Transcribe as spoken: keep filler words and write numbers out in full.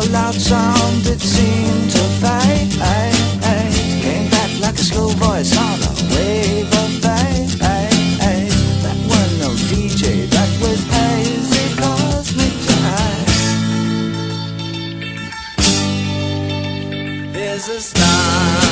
loud sound that seemed to fade. Came back like a slow voice on a wave of fade. That was no D J, that was hazy cosmic time. There's a star